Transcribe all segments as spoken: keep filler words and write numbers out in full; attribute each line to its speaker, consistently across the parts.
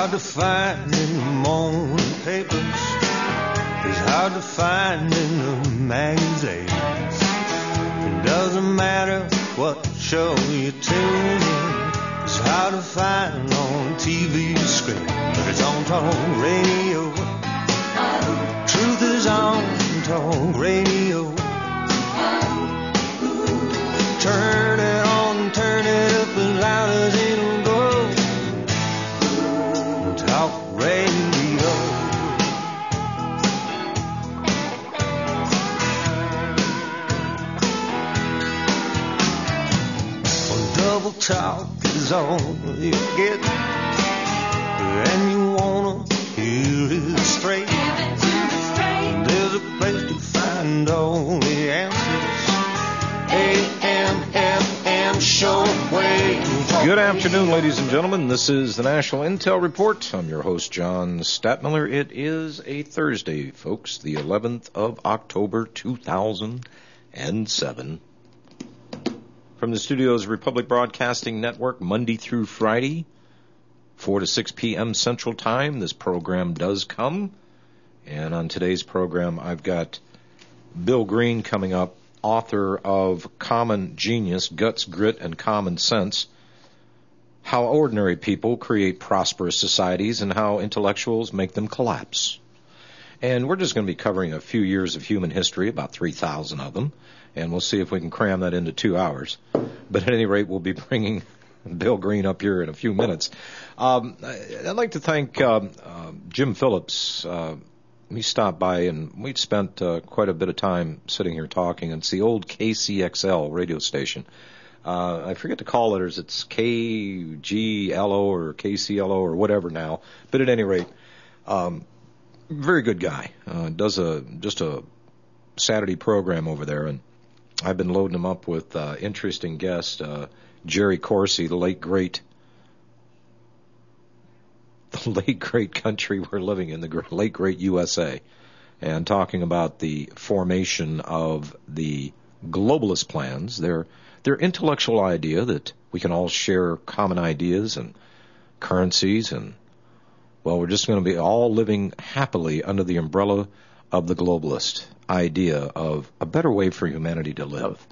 Speaker 1: hard to find in the morning papers. It's hard to find in the magazines. It doesn't matter what show you tune in. It's hard to find on T V screen, but it's on talk radio. Truth is on talk radio. Turn it on, turn it up as loud as it'll go. Talk radio. Well, double talk is all you get, and you wanna hear it straight. There's a place to find all the answers. A M F M shortwave.
Speaker 2: Good afternoon, ladies and gentlemen. This is the National Intel Report. I'm your host, John Statmiller. It is a Thursday, folks, the eleventh of October, two thousand seven. From the studios of Republic Broadcasting Network, Monday through Friday, four to six p.m. Central Time, this program does come. And on today's program, I've got Bill Green coming up, author of Common Genius, Guts, Grit, and Common Sense, How Ordinary People Create Prosperous Societies and How Intellectuals Make Them Collapse. And we're just going to be covering a few years of human history, about three thousand of them, and we'll see if we can cram that into two hours. But at any rate, we'll be bringing Bill Green up here in a few minutes. Um, I'd like to thank uh, uh, Jim Phillips. Uh, he stopped by, and we'd spent uh, quite a bit of time sitting here talking. It's the old K C X L radio station. Uh, I forget the call letters. It's K G L O or K C L O or whatever now. But at any rate, um, very good guy. Uh, does a just a Saturday program over there, and I've been loading him up with uh, interesting guests. Uh, Jerry Corsi, the late great, the late great country we're living in, the late great U S A, and talking about the formation of the globalist plans, their their intellectual idea that we can all share common ideas and currencies, and well, we're just going to be all living happily under the umbrella of the globalist idea of a better way for humanity to live.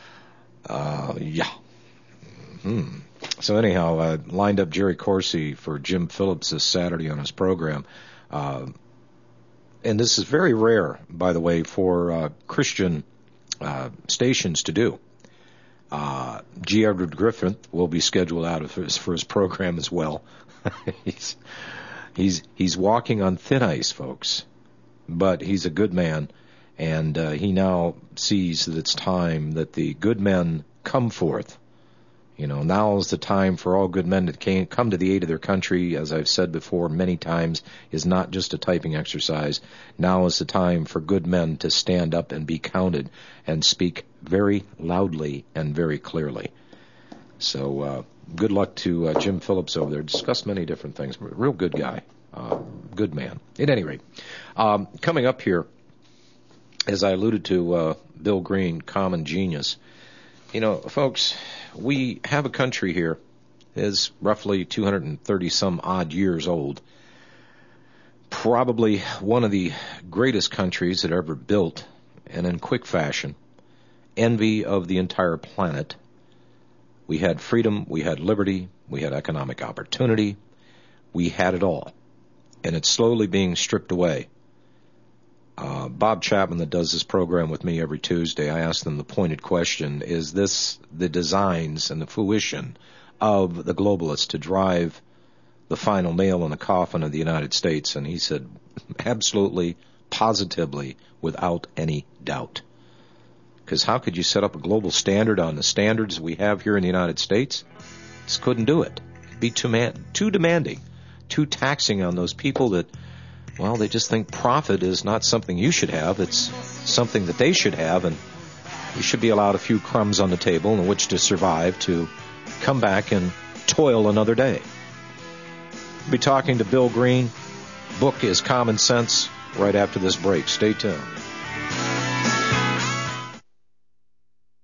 Speaker 2: Uh, yeah. Hmm. So anyhow, I lined up Jerry Corsi for Jim Phillips this Saturday on his program. Uh, and this is very rare, by the way, for uh, Christian uh, stations to do. Uh, G. Edward Griffin will be scheduled out of his, for his program as well. he's, he's, he's walking on thin ice, folks. But he's a good man, and uh, he now sees that it's time that the good men come forth. You know, now is the time for all good men that can come to the aid of their country, as I've said before many times, is not just a typing exercise. Now is the time for good men to stand up and be counted and speak very loudly and very clearly. So uh, good luck to uh, Jim Phillips over there. Discussed many different things. Real good guy. Uh, good man. At any rate, um, coming up here, as I alluded to, uh, Bill Green, Common Genius. You know, folks, we have a country here that is roughly two hundred thirty some odd years old. Probably one of the greatest countries that ever built, and in quick fashion. Envy of the entire planet. We had freedom, we had liberty, we had economic opportunity. We had it all. And it's slowly being stripped away. Uh, Bob Chapman, that does this program with me every Tuesday, I asked him the pointed question, is this the designs and the fruition of the globalists to drive the final nail in the coffin of the United States? And he said, absolutely, positively, without any doubt. Because how could you set up a global standard on the standards we have here in the United States? Just couldn't do it. It'd be too, man- too demanding, too taxing on those people that, well, they just think profit is not something you should have. It's something that they should have, and you should be allowed a few crumbs on the table in which to survive, to come back and toil another day. We'll be talking to Bill Green. Book is Common Sense right after this break. Stay tuned.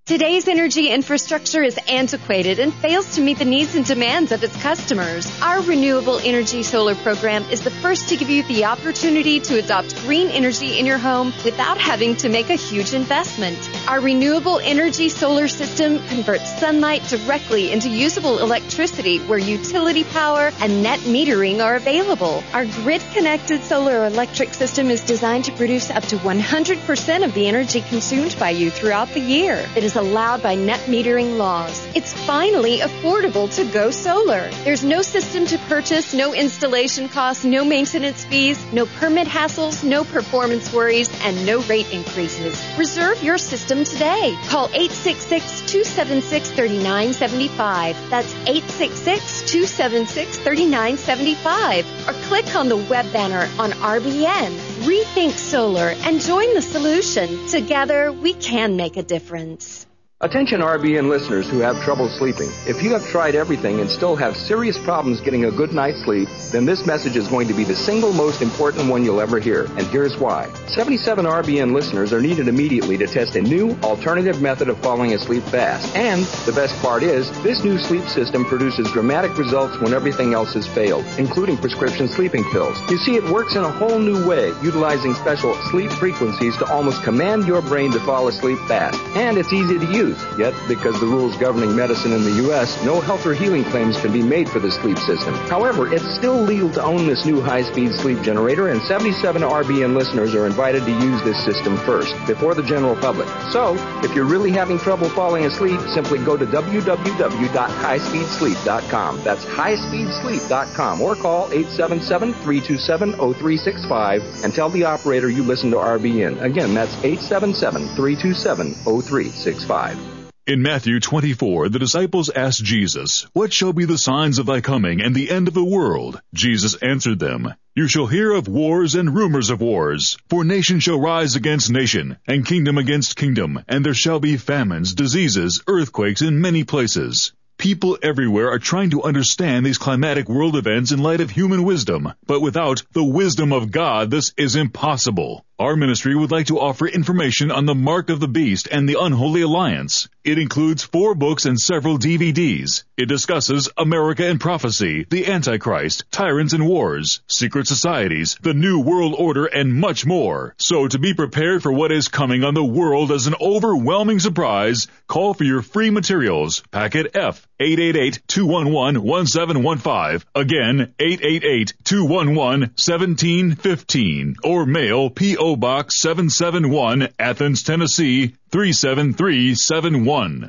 Speaker 3: Today's energy infrastructure is antiquated and fails to meet the needs and demands of its customers. Our Renewable Energy Solar program is the first to give you the opportunity to adopt green energy in your home without having to make a huge investment. Our Renewable Energy Solar system converts sunlight directly into usable electricity where utility power and net metering are available. Our grid-connected solar electric system is designed to produce up to one hundred percent of the energy consumed by you throughout the year. It is allowed by net metering laws. It's finally affordable to go solar. There's no system to purchase, no installation costs, no maintenance fees, no permit hassles, no performance worries, and no rate increases. Reserve your system today. Call eight six six, two seven six, three nine seven five. That's eight six six, two seven six, three nine seven five. Or click on the web banner on R B N. Rethink Solar and join the solution. Together, we can make a difference.
Speaker 4: Attention R B N listeners who have trouble sleeping. If you have tried everything and still have serious problems getting a good night's sleep, then this message is going to be the single most important one you'll ever hear. And here's why. seventy-seven R B N listeners are needed immediately to test a new alternative method of falling asleep fast. And the best part is, this new sleep system produces dramatic results when everything else has failed, including prescription sleeping pills. You see, it works in a whole new way, utilizing special sleep frequencies to almost command your brain to fall asleep fast. And it's easy to use. Yet, because the rules governing medicine in the U S, no health or healing claims can be made for the sleep system. However, it's still legal to own this new high-speed sleep generator, and seventy-seven R B N listeners are invited to use this system first, before the general public. So, if you're really having trouble falling asleep, simply go to w w w dot high speed sleep dot com. That's high speed sleep dot com, or call eight seven seven, three two seven, zero three six five and tell the operator you listen to R B N. Again, that's eight seven seven, three two seven, zero three six five.
Speaker 5: In Matthew twenty-four, the disciples asked Jesus, "What shall be the signs of thy coming and the end of the world?" Jesus answered them, "You shall hear of wars and rumors of wars. For nation shall rise against nation, and kingdom against kingdom, and there shall be famines, diseases, earthquakes in many places." People everywhere are trying to understand these climatic world events in light of human wisdom, but without the wisdom of God, this is impossible. Our ministry would like to offer information on the Mark of the Beast and the Unholy Alliance. It includes four books and several D V Ds. It discusses America and prophecy, the Antichrist, tyrants and wars, secret societies, the New World Order, and much more. So to be prepared for what is coming on the world as an overwhelming surprise, call for your free materials. Packet F, eight eight eight, two one one, one seven one five. Again, eight eight eight, two one one, one seven one five. Or mail P O Box seven seven one, Athens, Tennessee, three seven three seven one.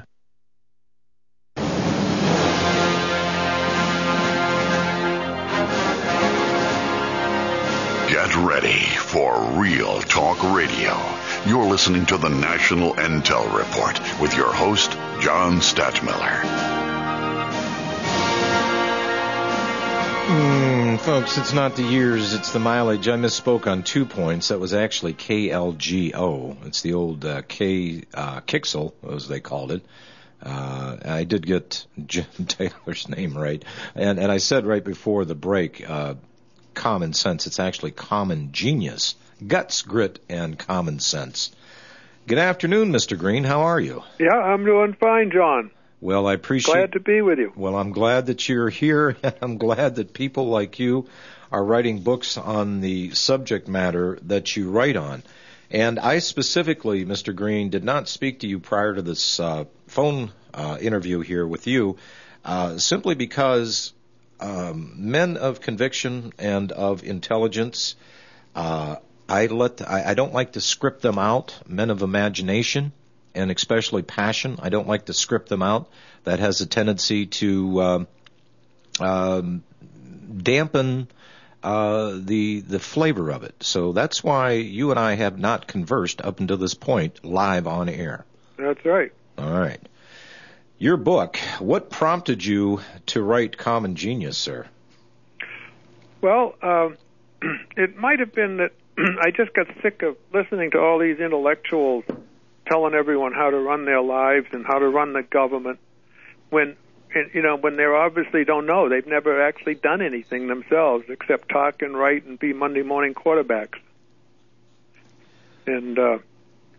Speaker 6: Get ready for Real Talk Radio. You're listening to the National Intel Report with your host, John Stadtmiller.
Speaker 2: Mm, folks, it's not the years, it's the mileage. I misspoke on two points. That was actually K L G O. It's the old uh, K uh, Kixel, as they called it. Uh, I did get Jim Taylor's name right. And, and I said right before the break, uh, common sense. It's actually common genius. Guts, grit, and common sense. Good afternoon, Mister Green. How are you?
Speaker 7: Yeah, I'm doing fine, John.
Speaker 2: Well, I appreciate...
Speaker 7: Glad to be with you.
Speaker 2: Well, I'm glad that you're here. I'm glad that people like you are writing books on the subject matter that you write on. And I specifically, Mister Green, did not speak to you prior to this uh, phone uh, interview here with you, uh, simply because um, men of conviction and of intelligence, uh, I let I, I don't like to script them out. Men of imagination and especially passion, I don't like to script them out. That has a tendency to um, um, dampen uh, the the flavor of it. So that's why you and I have not conversed up until this point live on air.
Speaker 7: That's right.
Speaker 2: All right. Your book, what prompted you to write Common Genius, sir?
Speaker 7: Well, uh, it might have been that I just got sick of listening to all these intellectuals telling everyone how to run their lives and how to run the government when, you know, when they obviously don't know. They've never actually done anything themselves except talk and write and be Monday morning quarterbacks. And uh,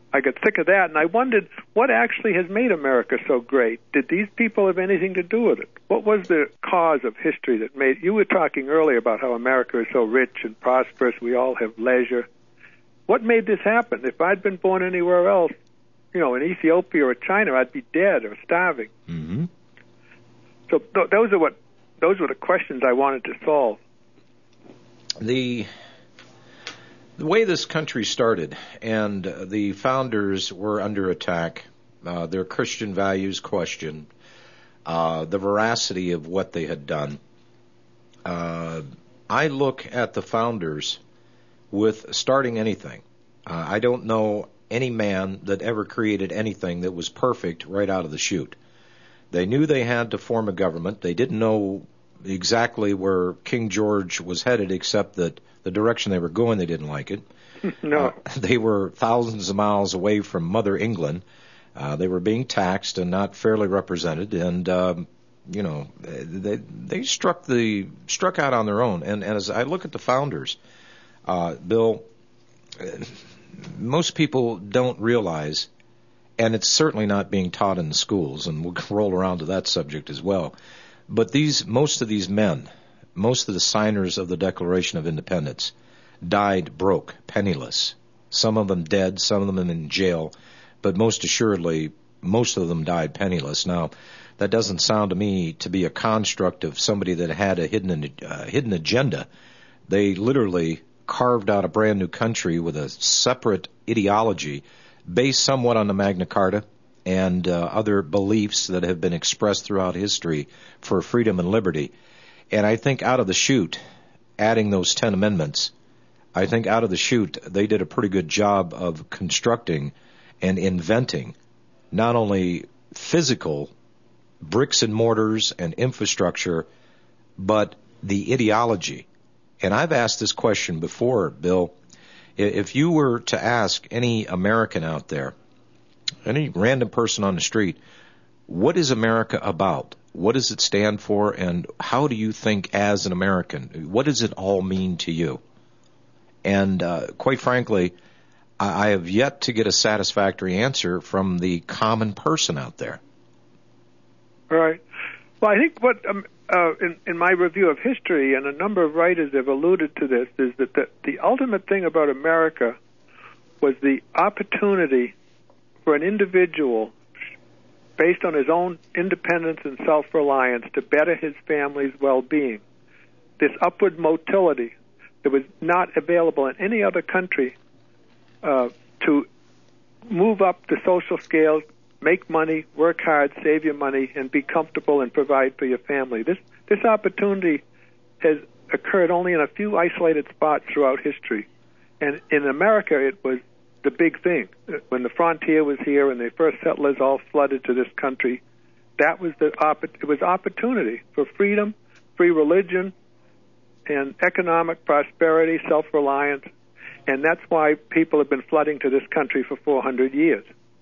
Speaker 7: I got sick of that, and I wondered what actually has made America so great. Did these people have anything to do with it? What was the cause of history that made... You were talking earlier about how America is so rich and prosperous. We all have leisure. What made this happen? If I'd been born anywhere else, you know, in Ethiopia or China, I'd be dead or starving.
Speaker 2: Mm-hmm.
Speaker 7: So th- those are what those were the questions I wanted to solve.
Speaker 2: The... The way this country started, and the founders were under attack, uh, their Christian values questioned, uh, the veracity of what they had done. Uh, I look at the founders with starting anything. Uh, I don't know any man that ever created anything that was perfect right out of the chute. They knew they had to form a government. They didn't know exactly where King George was headed, except that the direction they were going, they didn't like it.
Speaker 7: No.
Speaker 2: Uh, they were thousands of miles away from Mother England. Uh, they were being taxed and not fairly represented, and um, you know they they struck the struck out on their own. And, and as I look at the founders, uh, Bill, most people don't realize, and it's certainly not being taught in the schools, and we'll roll around to that subject as well. But these most of these men, most of the signers of the Declaration of Independence, died broke, penniless. Some of them dead, some of them in jail, but most assuredly, most of them died penniless. Now, that doesn't sound to me to be a construct of somebody that had a hidden uh, hidden agenda. They literally carved out a brand new country with a separate ideology based somewhat on the Magna Carta and uh, other beliefs that have been expressed throughout history for freedom and liberty. And I think out of the chute, adding those ten amendments, I think out of the chute, they did a pretty good job of constructing and inventing not only physical bricks and mortars and infrastructure, but the ideology. And I've asked this question before, Bill. If you were to ask any American out there, any random person on the street, what is America about? What does it stand for? And how do you think as an American? What does it all mean to you? And uh, quite frankly, I, I have yet to get a satisfactory answer from the common person out there.
Speaker 7: Right. Well, I think what um, uh, in, in my review of history, and a number of writers have alluded to this, is that the, the ultimate thing about America was the opportunity for an individual, based on his own independence and self-reliance, to better his family's well-being. This upward motility that was not available in any other country uh, to move up the social scale, make money, work hard, save your money, and be comfortable and provide for your family. This this opportunity has occurred only in a few isolated spots throughout history. And in America, it was the big thing. When the frontier was here and the first settlers all flooded to this country, that was the it was opportunity for freedom, free religion, and economic prosperity, self-reliance. And that's why people have been flooding to this country for four hundred years.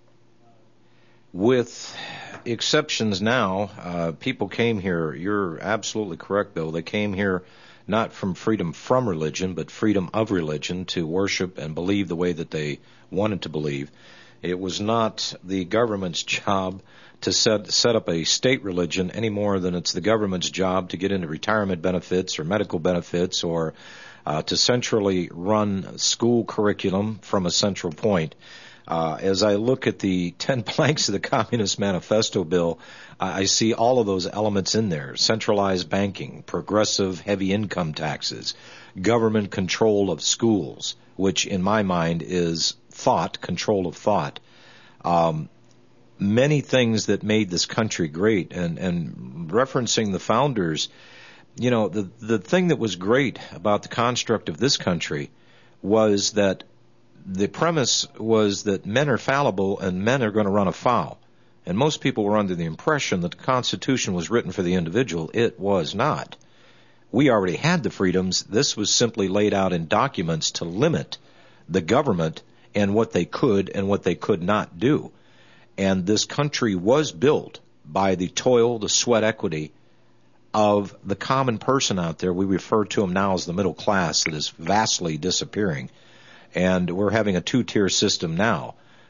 Speaker 2: With exceptions now, uh, people came here, you're absolutely correct, Bill, they came here not from freedom from religion, but freedom of religion, to worship and believe the way that they wanted to believe. It was not the government's job to set set up a state religion any more than it's the government's job to get into retirement benefits or medical benefits, or uh, to centrally run school curriculum from a central point. Uh, as I look at the ten planks of the Communist Manifesto, Bill, uh, I see all of those elements in there. Centralized banking, progressive heavy income taxes, government control of schools, which in my mind is thought, control of thought. Um, many things that made this country great. And, and referencing the founders, you know, the, the thing that was great about the construct of this country was that the premise was that men are fallible and men are going to run afoul. And most people were under the impression that the Constitution was written for the individual. It was not. We already had the freedoms. This was simply laid out in documents to limit the government and what they could and what they could not do. And this country was built by the toil, the sweat equity of the common person out there. We refer to them now as the middle class, that is vastly disappearing. And we're having a two-tier system now.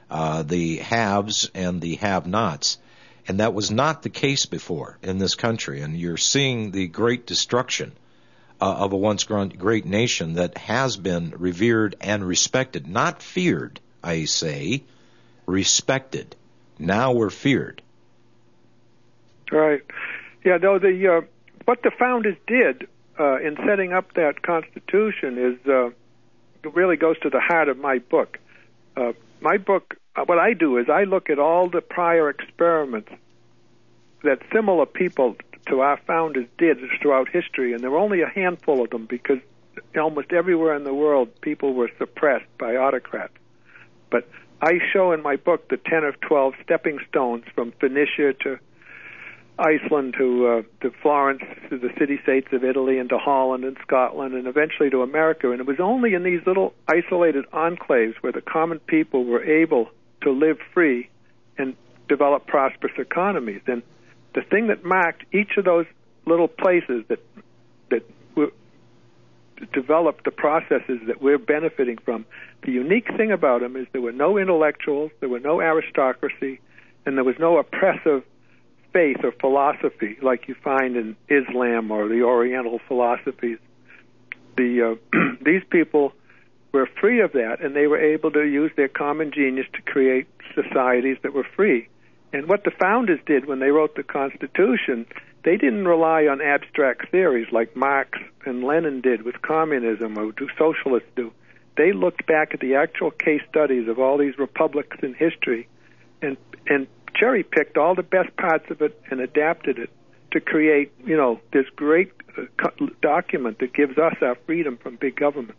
Speaker 2: uh, the haves and the have-nots. And that was not the case before in this country. And you're seeing the great destruction uh, of a once great nation that has been revered and respected. Not feared, I say, respected. Now we're feared.
Speaker 7: Right. Yeah, though the uh, what the founders did uh, in setting up that Constitution is uh, really goes to the heart of my book. Uh, my book, uh, what I do is I look at all the prior experiments that similar people to our founders did throughout history, and there were only a handful of them because almost everywhere in the world people were suppressed by autocrats. But I show in my book the ten or twelve stepping stones from Phoenicia to Iceland to uh, to Florence, to the city-states of Italy, and to Holland and Scotland, and eventually to America. And it was only in these little isolated enclaves where the common people were able to live free and develop prosperous economies. And the thing that marked each of those little places that that were, developed the processes that we're benefiting from, the unique thing about them is there were no intellectuals, there were no aristocracy, and there was no oppressive faith or philosophy like you find in Islam or the Oriental philosophies. The uh, these people were free of that, and they were able to use their common genius to create societies that were free. And what the founders did when they wrote the Constitution, they didn't rely on abstract theories like Marx and Lenin did with communism or do socialists do. They looked back at the actual case studies of all these republics in history and and cherry-picked all the best parts of it and adapted it to create, you know, this great uh, co- document that gives us our freedom from big government.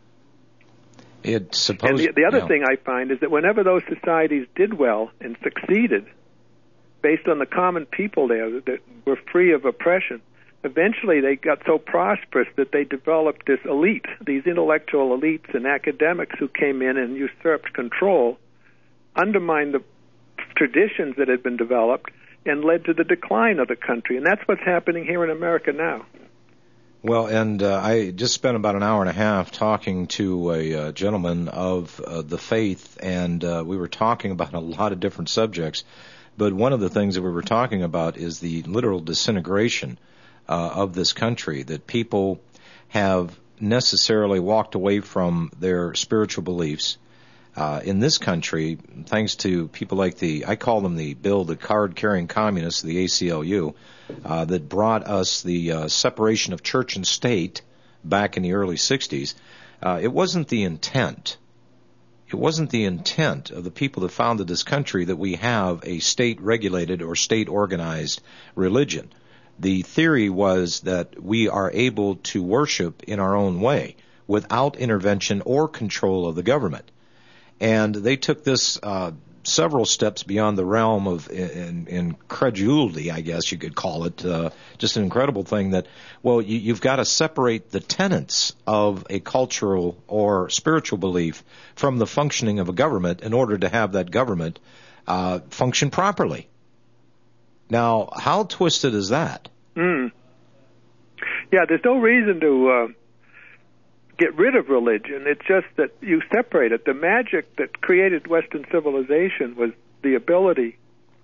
Speaker 2: It suppose,
Speaker 7: and the, the other
Speaker 2: yeah.
Speaker 7: thing I find is that whenever those societies did well and succeeded, based on the common people there that, that were free of oppression, eventually they got so prosperous that they developed this elite, these intellectual elites and academics who came in and usurped control, undermined the traditions that had been developed, and led to the decline of the country. And that's what's happening here in America now.
Speaker 2: Well, and uh, I just spent about an hour and a half talking to a uh, gentleman of uh, the faith, and uh, we were talking about a lot of different subjects. But one of the things that we were talking about is the literal disintegration uh, of this country, that people have necessarily walked away from their spiritual beliefs. Uh, in this country, thanks to people like the, I call them the Bill, the card-carrying communists, the A C L U, uh, that brought us the uh, separation of church and state back in the early sixties. Uh, it wasn't the intent. It wasn't the intent of the people that founded this country that we have a state-regulated or state-organized religion. The theory was that we are able to worship in our own way without intervention or control of the government. And they took this uh, several steps beyond the realm of in, incredulity, I guess you could call it. Uh, just an incredible thing that, well, you, you've got to separate the tenets of a cultural or spiritual belief from the functioning of a government in order to have that government uh, function properly. Now, how twisted is that?
Speaker 7: Mm. Yeah, there's no reason to Uh... get rid of religion. It's just that you separate it. The magic that created Western civilization was the ability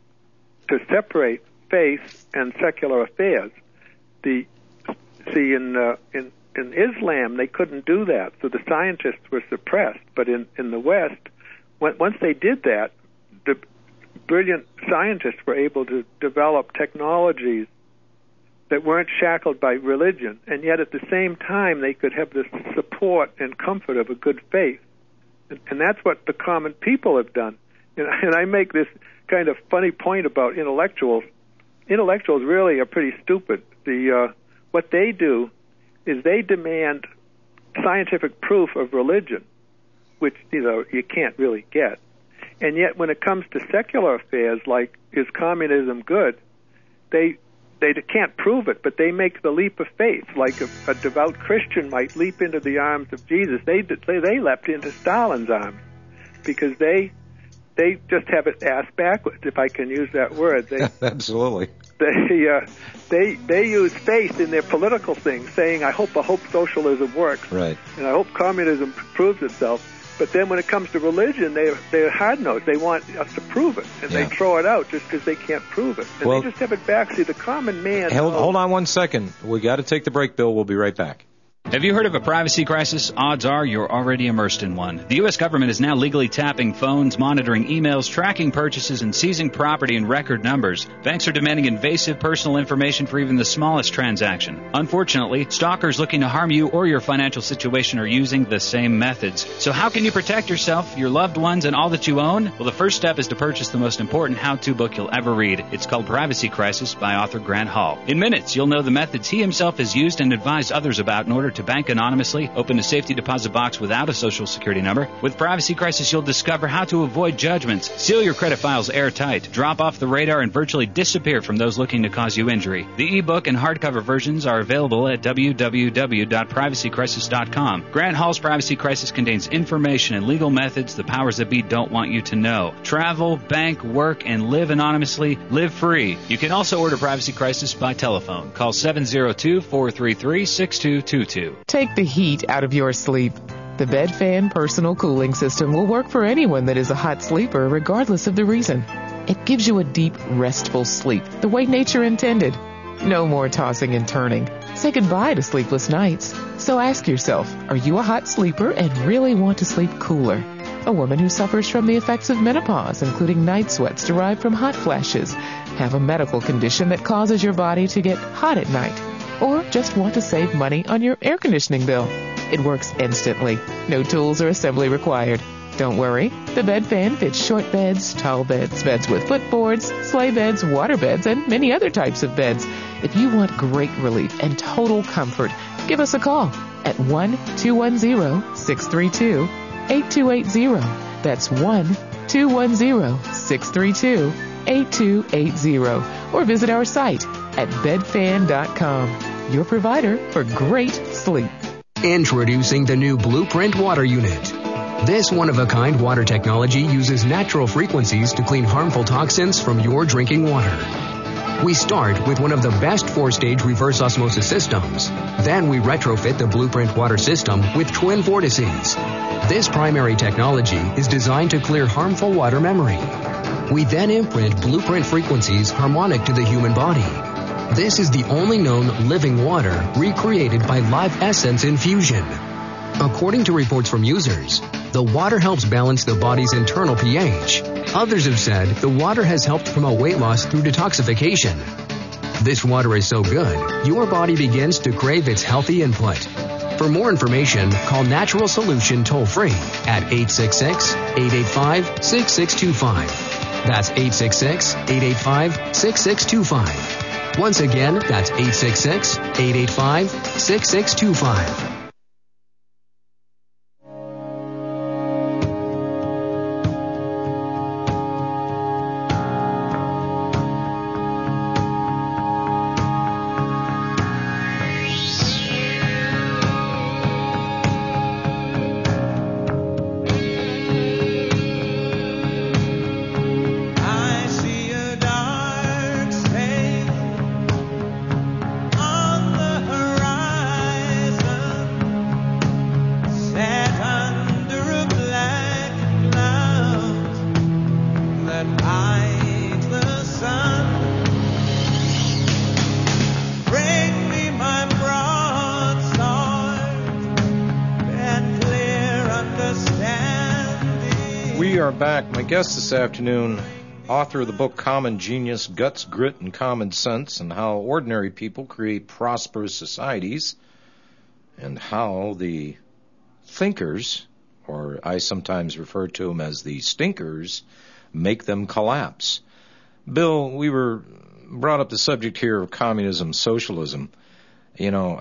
Speaker 7: to separate faith and secular affairs. The see in uh, in in Islam they couldn't do that, so the scientists were suppressed. But in in the West, when, once they did that, the brilliant scientists were able to develop technologies that weren't shackled by religion, and yet at the same time they could have the support and comfort of a good faith. And, and that's what the common people have done. And, and I make this kind of funny point about intellectuals. Intellectuals really are pretty stupid. The uh, what they do is they demand scientific proof of religion, which, you know, you can't really get. And yet when it comes to secular affairs like, is communism good, they They can't prove it, but they make the leap of faith, like a, a devout Christian might leap into the arms of Jesus. They they, they leapt into Stalin's arms because they they just have it ass backwards, if I can use that word. They,
Speaker 2: Absolutely.
Speaker 7: They uh, they they use faith in their political things, saying, "I hope I hope socialism works,
Speaker 2: right,
Speaker 7: and I hope communism proves itself." But then when it comes to religion, they, they're hard-nosed. They want us to prove it, and
Speaker 2: Yeah.
Speaker 7: they throw it out just because they can't prove it. And
Speaker 2: Well-
Speaker 7: they just have it back. See, the common man...
Speaker 2: Hold,
Speaker 7: knows-
Speaker 2: hold on one second. We got to take the break, Bill. We'll be right back.
Speaker 8: Have you heard of a privacy crisis? Odds are you're already immersed in one. The U S government is now legally tapping phones, monitoring emails, tracking purchases, and seizing property in record numbers. Banks are demanding invasive personal information for even the smallest transaction. Unfortunately, stalkers looking to harm you or your financial situation are using the same methods. So how can you protect yourself, your loved ones, and all that you own? Well, the first step is to purchase the most important how-to book you'll ever read. It's called Privacy Crisis by author Grant Hall. In minutes, you'll know the methods he himself has used and advised others about in order to bank anonymously, open a safety deposit box without a social security number. With Privacy Crisis, you'll discover how to avoid judgments, seal your credit files airtight, drop off the radar, and virtually disappear from those looking to cause you injury. The ebook and hardcover versions are available at w w w dot privacy crisis dot com. Grant Hall's Privacy Crisis contains information and legal methods the powers that be don't want you to know. Travel, bank, work, and live anonymously. Live free. You can also order Privacy Crisis by telephone. Call seven zero two, four three three, six two two two.
Speaker 9: Take the heat out of your sleep. The BedFan personal cooling system will work for anyone that is a hot sleeper, regardless of the reason. It gives you a deep, restful sleep, the way nature intended. No more tossing and turning. Say goodbye to sleepless nights. So ask yourself, are you a hot sleeper and really want to sleep cooler? A woman who suffers from the effects of menopause, including night sweats derived from hot flashes, have a medical condition that causes your body to get hot at night, or just want to save money on your air conditioning bill. It works instantly. No tools or assembly required. Don't worry, the BedFan fits short beds, tall beds, beds with footboards, sleigh beds, water beds, and many other types of beds. If you want great relief and total comfort, give us a call at one two one zero, six three two, eight two eight zero. That's one two one zero, six three two, eight two eight zero. Or visit our site at bed fan dot com, your provider for great sleep.
Speaker 10: Introducing the new Blueprint Water Unit. This one-of-a-kind water technology uses natural frequencies to clean harmful toxins from your drinking water. We start with one of the best four-stage reverse osmosis systems. Then we retrofit the Blueprint water system with twin vortices. This primary technology is designed to clear harmful water memory. We then imprint Blueprint frequencies harmonic to the human body. This is the only known living water recreated by Live Essence infusion. According to reports from users, the water helps balance the body's internal pH. Others have said the water has helped promote weight loss through detoxification. This water is so good, your body begins to crave its healthy input. For more information, call Natural Solution toll-free at eight six six, eight eight five, six six two five. That's eight six six, eight eight five, six six two five. Once again, that's eight six six, eight eight five, six six two five.
Speaker 2: Back. My guest this afternoon, author of the book Common Genius, Guts, Grit, and Common Sense, and How Ordinary People Create Prosperous Societies, and how the thinkers, or I sometimes refer to them as the stinkers, make them collapse. Bill, we were brought up the subject here of communism, socialism. You know,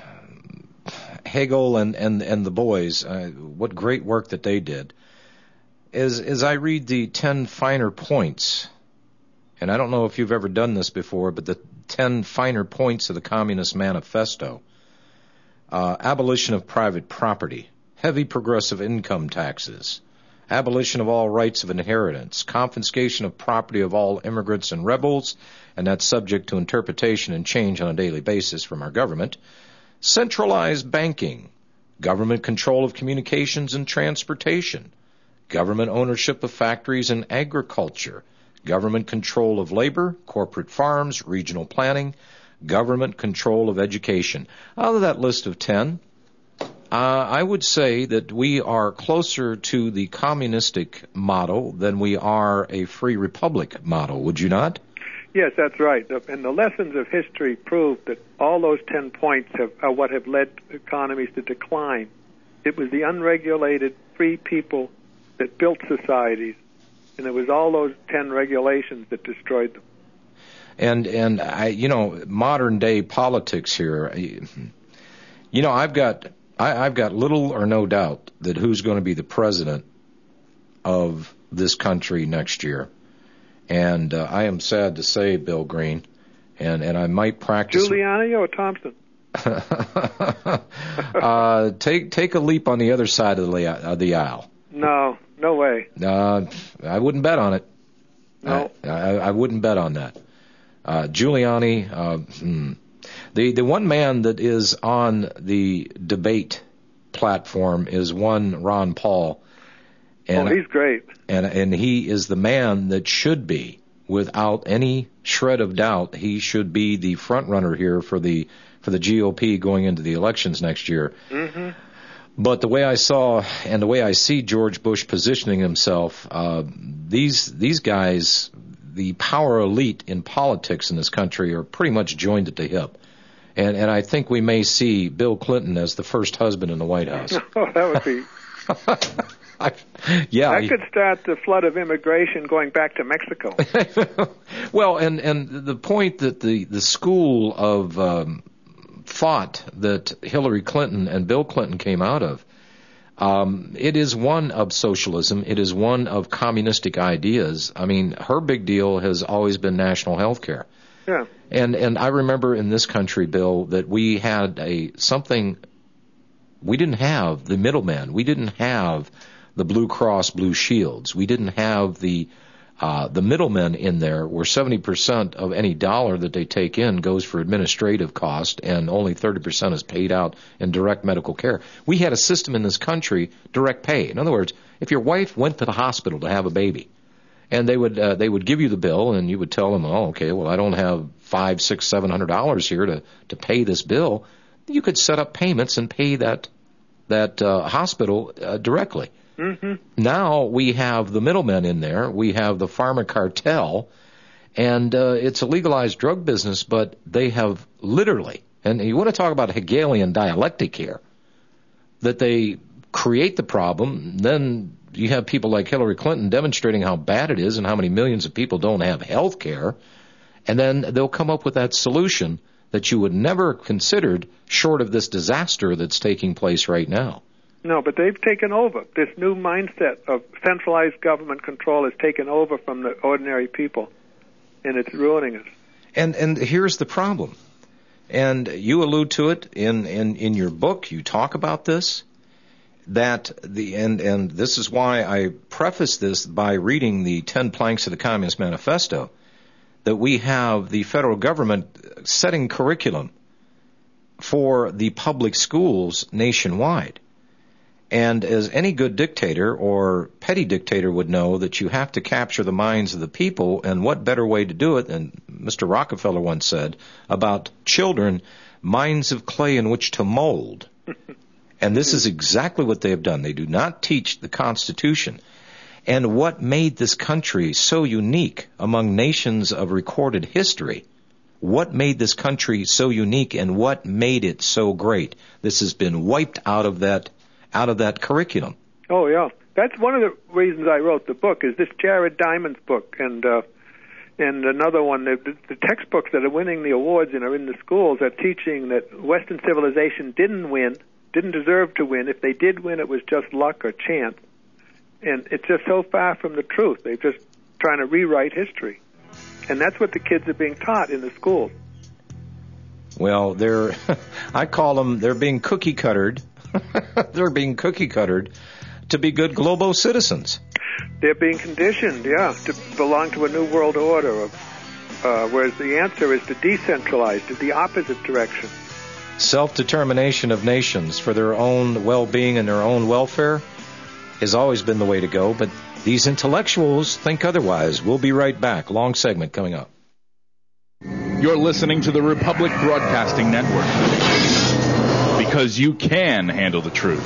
Speaker 2: Hegel and, and, and the boys, uh, what great work that they did. As, as I read the ten finer points, and I don't know if you've ever done this before, but the ten finer points of the Communist Manifesto, uh, abolition of private property, heavy progressive income taxes, abolition of all rights of inheritance, confiscation of property of all immigrants and rebels, and that's subject to interpretation and change on a daily basis from our government, centralized banking, government control of communications and transportation, government ownership of factories and agriculture, government control of labor, corporate farms, regional planning, government control of education. Out of that list of ten, uh, I would say that we are closer to the communistic model than we are a free republic model, would you not?
Speaker 7: Yes, that's right. And the lessons of history prove that all those ten points have, are what have led economies to decline. It was the unregulated free people that built societies, and it was all those ten regulations that destroyed them.
Speaker 2: And and I, you know, modern day politics here. You know, I've got I, I've got little or no doubt that who's going to be the president of this country next year. And uh, I am sad to say, Bill Green, and, and I might practice.
Speaker 7: Giuliani or Thompson?
Speaker 2: uh, take take a leap on the other side of the, uh, the aisle.
Speaker 7: No, no way.
Speaker 2: Uh, I wouldn't bet on it.
Speaker 7: No,
Speaker 2: I, I, I wouldn't bet on that. Uh, Giuliani, uh, hmm. the the one man that is on the debate platform is one Ron Paul. And,
Speaker 7: oh, he's great.
Speaker 2: And and he is the man that should be, without any shred of doubt, he should be the front runner here for the for the G O P going into the elections next year.
Speaker 7: Mm-hmm.
Speaker 2: But the way I saw and the way I see George Bush positioning himself, uh, these these guys, the power elite in politics in this country, are pretty much joined at the hip. And and I think we may see Bill Clinton as the first husband in the White House.
Speaker 7: Oh, that would be.
Speaker 2: I, yeah,
Speaker 7: that could start the flood of immigration going back to Mexico.
Speaker 2: Well, and and the point that the the school of um, thought that Hillary Clinton and Bill Clinton came out of, um, it is one of socialism. It is one of communistic ideas. I mean, her big deal has always been national health care.
Speaker 7: Yeah.
Speaker 2: And and I remember in this country, Bill, that we had a something. We didn't have the middleman. We didn't have the Blue Cross Blue Shields. We didn't have the uh, the middlemen in there where seventy percent of any dollar that they take in goes for administrative cost and only thirty percent is paid out in direct medical care. We had a system in this country, direct pay. In other words, if your wife went to the hospital to have a baby and they would uh, they would give you the bill and you would tell them, oh, okay, well, I don't have five, six, seven hundred dollars here to, to pay this bill. You could set up payments and pay that that uh, hospital uh, directly.
Speaker 7: Mm-hmm.
Speaker 2: Now we have the middlemen in there. We have the pharma cartel, and uh, it's a legalized drug business, but they have literally, and you want to talk about Hegelian dialectic here, that they create the problem, then you have people like Hillary Clinton demonstrating how bad it is and how many millions of people don't have health care, and then they'll come up with that solution that you would never have considered short of this disaster that's taking place right now.
Speaker 7: No, but they've taken over. This new mindset of centralized government control has taken over from the ordinary people, and it's ruining us.
Speaker 2: And and here's the problem. And you allude to it in, in, in your book. You talk about this. That the and and this is why I preface this by reading the ten planks of the Communist Manifesto. That we have the federal government setting curriculum for the public schools nationwide. And as any good dictator or petty dictator would know, that you have to capture the minds of the people, and what better way to do it than Mister Rockefeller once said about children, minds of clay in which to mold. And this is exactly what they have done. They do not teach the Constitution. And what made this country so unique among nations of recorded history? What made this country so unique, and what made it so great? This has been wiped out of that out of that curriculum.
Speaker 7: Oh, yeah. That's one of the reasons I wrote the book, is this Jared Diamond's book, and uh, and another one, the, the textbooks that are winning the awards and are in the schools are teaching that Western civilization didn't win, didn't deserve to win. If they did win, it was just luck or chance. And it's just so far from the truth. They're just trying to rewrite history. And that's what the kids are being taught in the schools.
Speaker 2: Well, they're, I call them, they're being cookie-cuttered. They're being cookie-cuttered to be good global citizens.
Speaker 7: They're being conditioned, yeah, to belong to a new world order. Of, uh, whereas the answer is to decentralize, to the opposite direction.
Speaker 2: Self-determination of nations for their own well-being and their own welfare has always been the way to go, but these intellectuals think otherwise. We'll be right back. Long segment coming up.
Speaker 11: You're listening to the Republic Broadcasting Network, because you can handle the truth.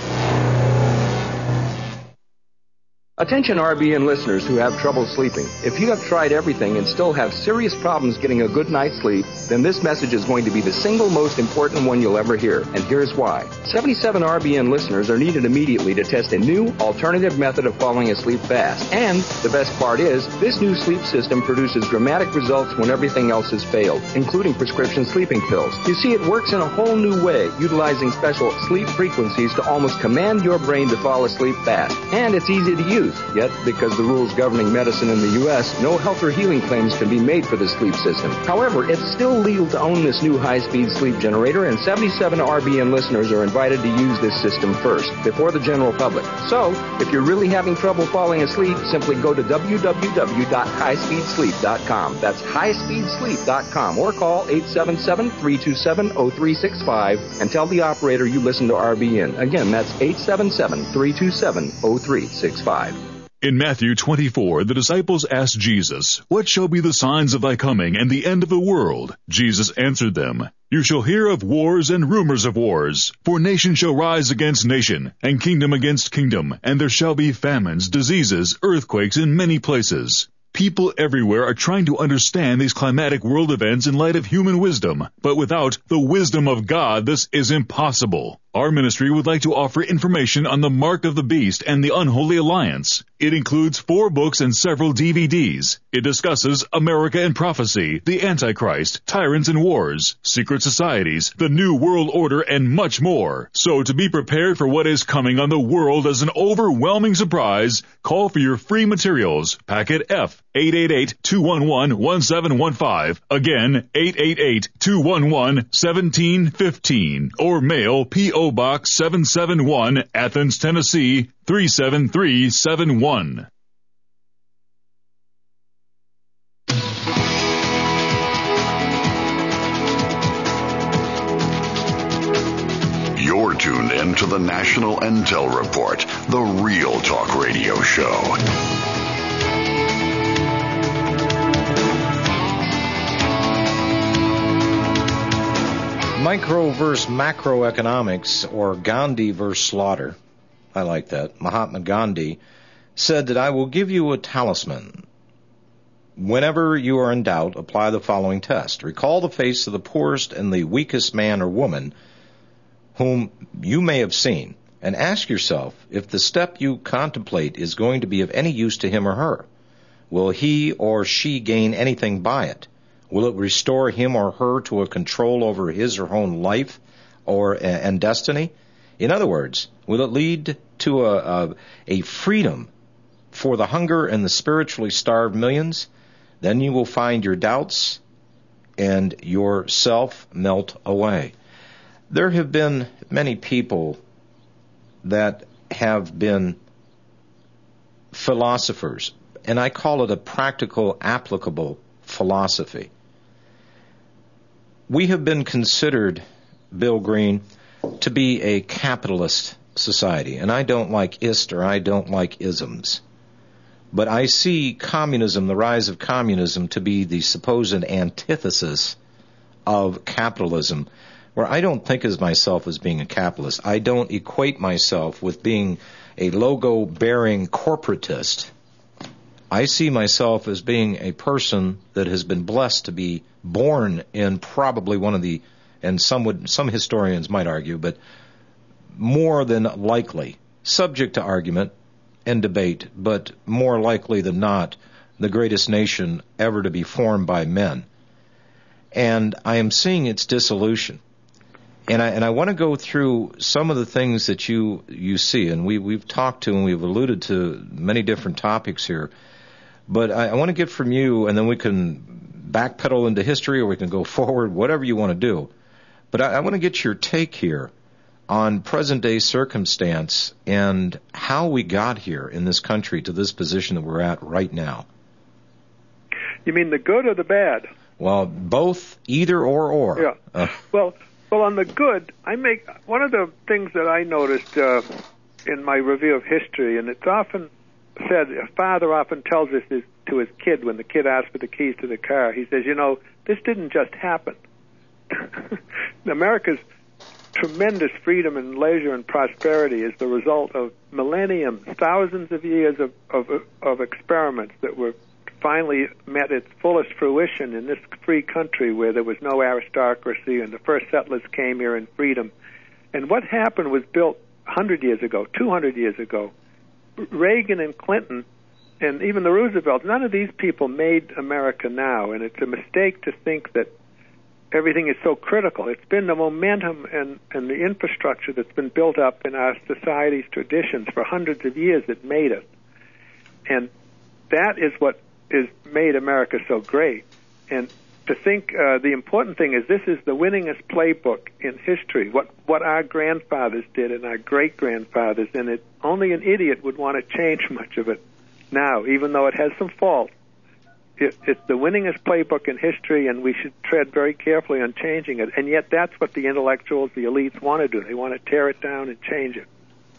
Speaker 4: Attention R B N listeners who have trouble sleeping. If you have tried everything and still have serious problems getting a good night's sleep, then this message is going to be the single most important one you'll ever hear. And here's why. seventy-seven R B N listeners are needed immediately to test a new alternative method of falling asleep fast. And the best part is, this new sleep system produces dramatic results when everything else has failed, including prescription sleeping pills. You see, it works in a whole new way, utilizing special sleep frequencies to almost command your brain to fall asleep fast. And it's easy to use. Yet, because the rules governing medicine in the U S, no health or healing claims can be made for the sleep system. However, it's still legal to own this new high-speed sleep generator, and seventy-seven R B N listeners are invited to use this system first, before the general public. So, if you're really having trouble falling asleep, simply go to w w w dot high speed sleep dot com. That's high speed sleep dot com, or call eight seven seven, three two seven, zero three six five and tell the operator you listen to R B N. Again, that's eight seven seven, three two seven, zero three six five.
Speaker 5: In Matthew twenty-four, the disciples asked Jesus, "What shall be the signs of thy coming and the end of the world?" Jesus answered them, "You shall hear of wars and rumors of wars. For nation shall rise against nation, and kingdom against kingdom, and there shall be famines, diseases, earthquakes in many places." People everywhere are trying to understand these climatic world events in light of human wisdom, but without the wisdom of God, this is impossible. Our ministry would like to offer information on the Mark of the Beast and the Unholy Alliance. It includes four books and several D V Ds. It discusses America and prophecy, the Antichrist, tyrants and wars, secret societies, the New World Order, and much more. So to be prepared for what is coming on the world as an overwhelming surprise, call for your free materials. Packet F, eight eight eight, two one one, one seven one five. Again, eight eight eight, two one one, one seven one five. Or mail P O Box seven seven one, Athens, Tennessee, three seven three seven one.
Speaker 6: You're tuned in to the National Intel Report, the Real Talk Radio Show.
Speaker 2: Micro versus macroeconomics, or Gandhi versus slaughter. I like that. Mahatma Gandhi said that I will give you a talisman. Whenever you are in doubt, apply the following test. Recall the face of the poorest and the weakest man or woman whom you may have seen, and ask yourself if the step you contemplate is going to be of any use to him or her. Will he or she gain anything by it? Will it restore him or her to a control over his or her own life or and destiny? In other words, will it lead to a, a, a freedom for the hunger and the spiritually starved millions? Then you will find your doubts and yourself melt away. There have been many people that have been philosophers, and I call it a practical, applicable philosophy. We have been considered, Bill Green, to be a capitalist society, and I don't like ist or I don't like isms. But I see communism, the rise of communism, to be the supposed antithesis of capitalism, where I don't think of myself as being a capitalist. I don't equate myself with being a logo-bearing corporatist. I see myself as being a person that has been blessed to be born in probably one of the, and some would, some historians might argue, but more than likely, subject to argument and debate, but more likely than not, the greatest nation ever to be formed by men. And I am seeing its dissolution. And I, and I want to go through some of the things that you, you see, and we, we've talked to and we've alluded to many different topics here. But I, I want to get from you, and then we can backpedal into history or we can go forward, whatever you want to do. But I, I want to get your take here on present-day circumstance and how we got here in this country to this position that we're at right now.
Speaker 7: You mean the good or the bad?
Speaker 2: Well, both, either or or.
Speaker 7: Yeah.
Speaker 2: Uh,
Speaker 7: well, Well, on the good, I make one of the things that I noticed uh, in my review of history, and it's often said, a father often tells this is, to his kid when the kid asks for the keys to the car. He says, you know, this didn't just happen. America's tremendous freedom and leisure and prosperity is the result of millenniums, thousands of years of, of, of experiments that were finally met its fullest fruition in this free country where there was no aristocracy and the first settlers came here in freedom. And what happened was built one hundred years ago, two hundred years ago. Reagan and Clinton and even the Roosevelts, none of these people made America now, and it's a mistake to think that everything is so critical. It's been the momentum and, and the infrastructure that's been built up in our society's traditions for hundreds of years that made it. And that is what has made America so great. And to think uh, the important thing is this is the winningest playbook in history, what, what our grandfathers did and our great-grandfathers, and it, only an idiot would want to change much of it now, even though it has some faults. It, it's the winningest playbook in history, and we should tread very carefully on changing it. And yet that's what the intellectuals, the elites want to do. They want to tear it down and change it.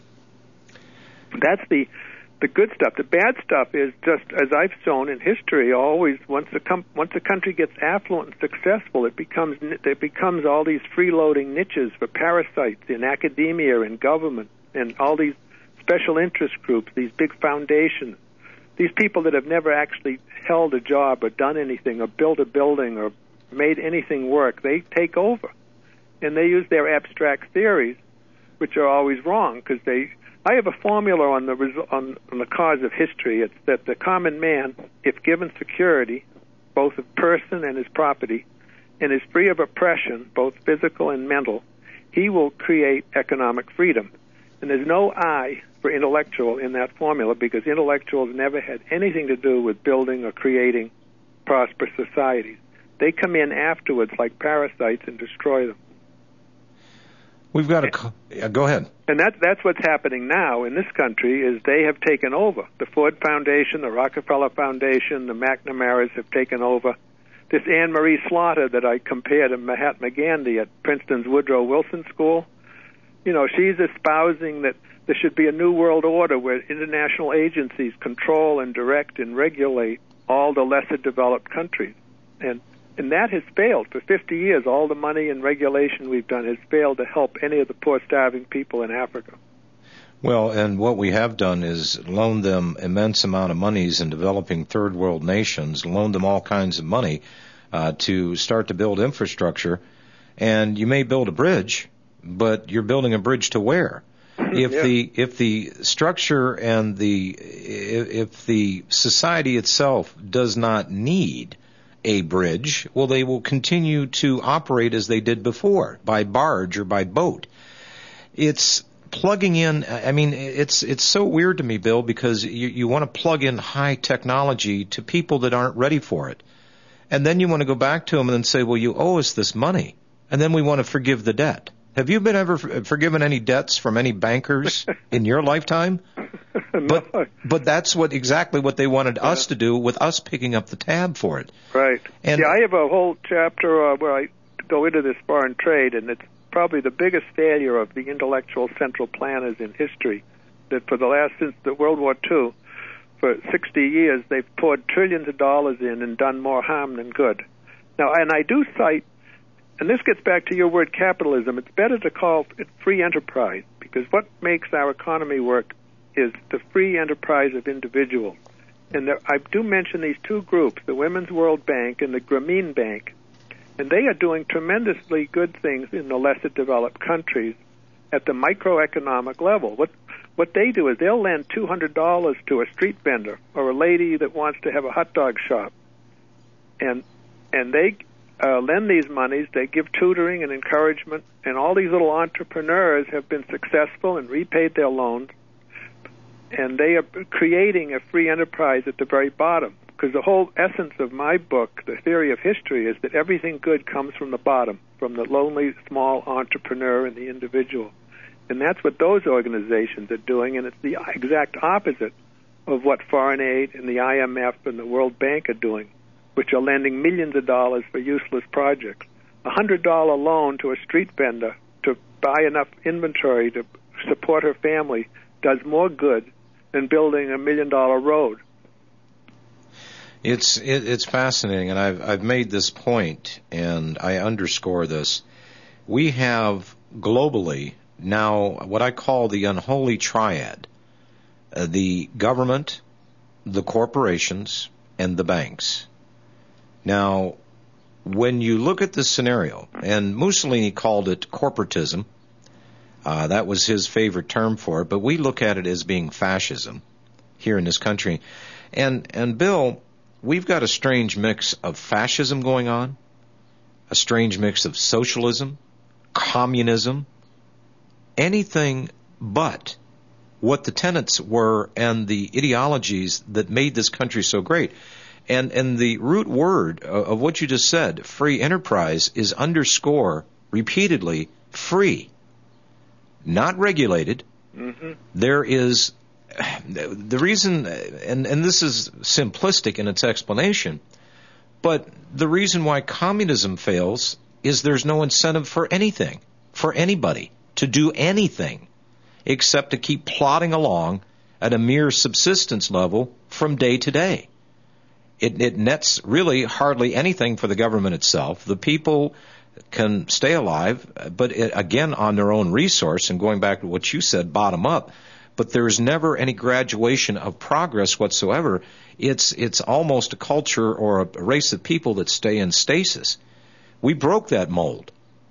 Speaker 7: That's the the good stuff. The bad stuff is just, as I've shown in history, always once a com- once a country gets affluent and successful, it becomes it becomes all these freeloading niches for parasites in academia and government and all these special interest groups, these big foundations. These people that have never actually held a job or done anything or built a building or made anything work, they take over. And they use their abstract theories, which are always wrong, because they... I have a formula on the resu- on, on the cause of history. It's that the common man, if given security, both of person and his property, and is free of oppression, both physical and mental, he will create economic freedom. And there's no I for intellectual in that formula, because intellectuals never had anything to do with building or creating prosperous societies. They come in afterwards like parasites and destroy them.
Speaker 2: We've got to yeah, go ahead.
Speaker 7: And that, that's what's happening now in this country is they have taken over. The Ford Foundation, the Rockefeller Foundation, the McNamaras have taken over. This Anne Marie Slaughter that I compare to Mahatma Gandhi at Princeton's Woodrow Wilson School, you know, she's espousing that there should be a new world order where international agencies control and direct and regulate all the lesser developed countries. And And that has failed. For fifty years, all the money and regulation we've done has failed to help any of the poor, starving people in Africa.
Speaker 2: Well, and what we have done is loaned them immense amount of monies in developing third world nations, loaned them all kinds of money uh, to start to build infrastructure. And you may build a bridge, but you're building a bridge to where? If yeah. the if the structure and the if the society itself does not need a bridge, well, they will continue to operate as they did before, by barge or by boat. It's plugging in, I mean, it's it's so weird to me, Bill, because you, you want to plug in high technology to people that aren't ready for it. And then you want to go back to them and then say, well, you owe us this money. And then we want to forgive the debt. Have you been ever forgiven any debts from any bankers in your lifetime?
Speaker 7: No.
Speaker 2: But but that's what exactly what they wanted yeah. us to do, with us picking up the tab for it.
Speaker 7: Right.
Speaker 2: And
Speaker 7: yeah, I have a whole chapter uh, where I go into this foreign trade, and it's probably the biggest failure of the intellectual central planners in history. That for the last since the World War Two, for sixty years, they've poured trillions of dollars in and done more harm than good. Now, and I do cite. And this gets back to your word capitalism. It's better to call it free enterprise, because what makes our economy work is the free enterprise of individuals. And there, I do mention these two groups, the Women's World Bank and the Grameen Bank, and they are doing tremendously good things in the lesser developed countries at the microeconomic level. What what they do is they'll lend two hundred dollars to a street vendor or a lady that wants to have a hot dog shop, and and they Uh, lend these monies, they give tutoring and encouragement, and all these little entrepreneurs have been successful and repaid their loans, and they are creating a free enterprise at the very bottom, because the whole essence of my book, The Theory of History, is that everything good comes from the bottom, from the lonely, small entrepreneur and the individual. And that's what those organizations are doing, and it's the exact opposite of what foreign aid and the I M F and the World Bank are doing, which are lending millions of dollars for useless projects. a hundred dollar loan to a street vendor to buy enough inventory to support her family does more good than building a million dollar road.
Speaker 2: It's it, it's fascinating, and I've I've made this point, and I underscore this. We have globally now what I call the unholy triad: uh, the government, the corporations, and the banks. Now, when you look at this scenario, and Mussolini called it corporatism, uh, that was his favorite term for it, but we look at it as being fascism here in this country. And and Bill, we've got a strange mix of fascism going on, a strange mix of socialism, communism, anything but what the tenets were and the ideologies that made this country so great. And and the root word of what you just said, free enterprise, is underscore repeatedly free, not regulated. Mm-hmm. There is the reason, and, and this is simplistic in its explanation, but the reason why communism fails is there's no incentive for anything, for anybody to do anything except to keep plodding along at a mere subsistence level from day to day. It, it nets really hardly anything for the government itself. The people can stay alive, but it, again, on their own resource, and going back to what you said, bottom up, but there's never any graduation of progress whatsoever. It's it's almost a culture or a race of people that stay in stasis. We broke that mold.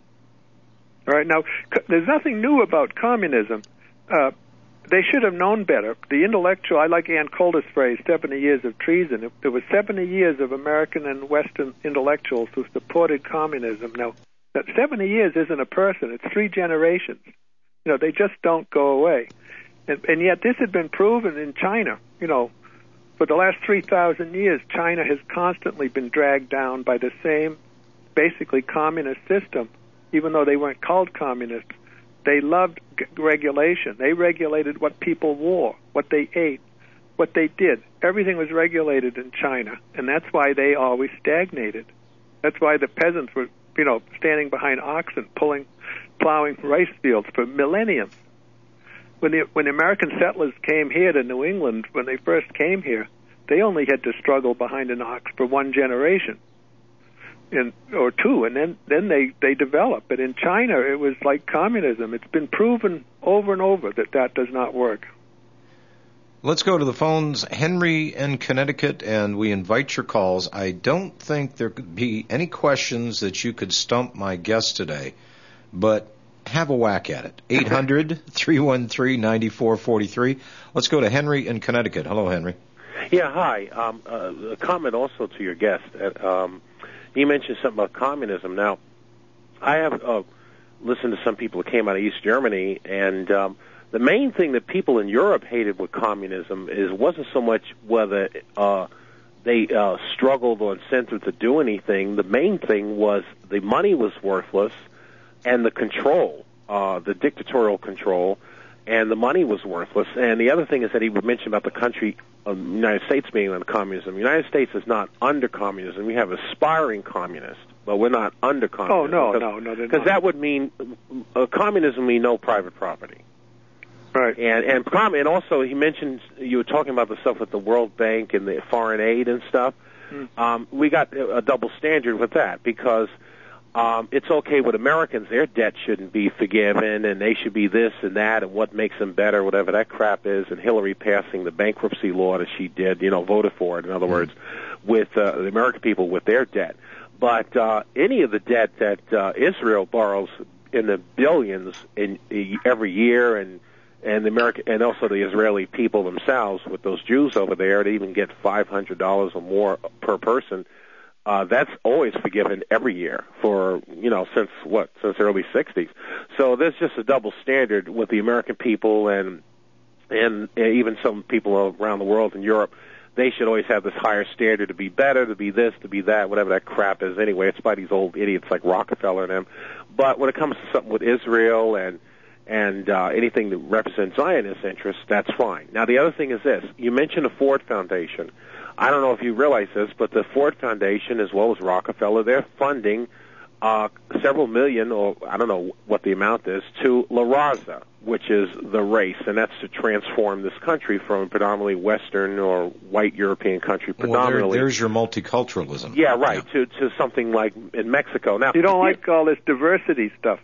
Speaker 7: All right, now, there's nothing new about communism. Uh, they should have known better. The intellectual, I like Ann Coulter's phrase, seventy years of treason. There was seventy years of American and Western intellectuals who supported communism. Now, that seventy years isn't a person. It's three generations. You know, they just don't go away. And, and yet this had been proven in China. You know, for the last three thousand years, China has constantly been dragged down by the same, basically, communist system, even though they weren't called communists. They loved g- regulation. They regulated what people wore, what they ate, what they did. Everything was regulated in China, and that's why they always stagnated. That's why the peasants were, you know, standing behind oxen, pulling, plowing rice fields for millenniums. When the when the American settlers came here to New England, when they first came here, they only had to struggle behind an ox for one generation. In, or two, and then, then they, they develop. But in China, it was like communism. It's been proven over and over that that does not work.
Speaker 2: Let's go to the phones. Henry in Connecticut, and we invite your calls. I don't think there could be any questions that you could stump my guest today, but have a whack at it. eight hundred, three one three, nine four four three. Let's go to Henry in Connecticut. Hello, Henry.
Speaker 12: Yeah, hi. Um, uh, a comment also to your guest. Uh, um, You mentioned something about communism. Now, I have uh, listened to some people who came out of East Germany, and um, the main thing that people in Europe hated with communism is wasn't so much whether uh, they uh, struggled or incentive to do anything. The main thing was the money was worthless, and the control, uh, the dictatorial control, and the money was worthless. And the other thing is that he would mention about the country, um, the United States being on communism. The United States is not under communism. We have aspiring communists, but we're not under communism.
Speaker 7: Oh, no, no, no.
Speaker 12: Because that would mean, uh, communism mean no private property.
Speaker 7: Right.
Speaker 12: And, and, and also he mentioned, you were talking about the stuff with the World Bank and the foreign aid and stuff. Mm. Um, we got a double standard with that because Um, it's okay with Americans. Their debt shouldn't be forgiven, and they should be this and that, and what makes them better, whatever that crap is. And Hillary passing the bankruptcy law that she did, you know, voted for it, in other words, with uh, the American people with their debt. But uh, any of the debt that uh, Israel borrows in the billions in, in every year, and and the American, and also the Israeli people themselves with those Jews over there, they even get five hundred dollars or more per person. Uh, that's always forgiven every year for, you know, since what, since the early sixties. So there's just a double standard with the American people and, and even some people around the world in Europe. They should always have this higher standard to be better, to be this, to be that, whatever that crap is anyway. It's by these old idiots like Rockefeller and them. But when it comes to something with Israel and, and, uh, anything that represents Zionist interests, that's fine. Now the other thing is this. You mentioned the Ford Foundation. I don't know if you realize this, but the Ford Foundation, as well as Rockefeller, they're funding uh, several million, or I don't know what the amount is, to La Raza, which is the race, and that's to transform this country from a predominantly Western or white European country, predominantly.
Speaker 2: Well, there, there's your multiculturalism.
Speaker 12: Yeah, right, yeah. To, to something like in Mexico. Now,
Speaker 7: you don't like all this diversity stuff.